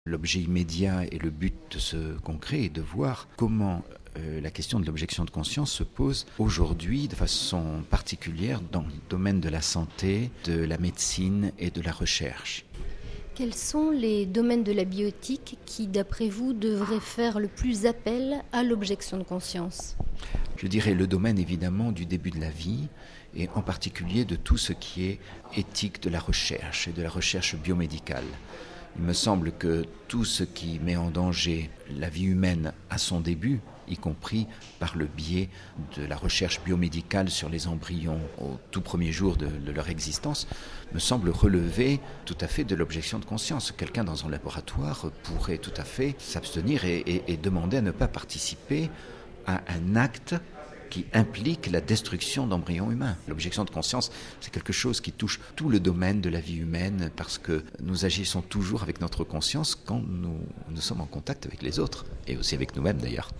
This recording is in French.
L'objet immédiat et le but de ce congrès est de voir comment la question de l'objection de conscience se pose aujourd'hui de façon particulière dans le domaine de la santé, de la médecine et de la recherche. Quels sont les domaines de la bioéthique qui, d'après vous, devraient faire le plus appel à l'objection de conscience ? Je dirais le domaine évidemment du début de la vie et en particulier de tout ce qui est éthique de la recherche et de la recherche biomédicale. Il me semble que tout ce qui met en danger la vie humaine à son début, y compris par le biais de la recherche biomédicale sur les embryons au tout premier jour de leur existence, me semble relever tout à fait de l'objection de conscience. Quelqu'un dans un laboratoire pourrait tout à fait s'abstenir et demander à ne pas participer à un acte qui implique la destruction d'embryons humains. L'objection de conscience, c'est quelque chose qui touche tout le domaine de la vie humaine parce que nous agissons toujours avec notre conscience quand nous sommes en contact avec les autres et aussi avec nous-mêmes d'ailleurs.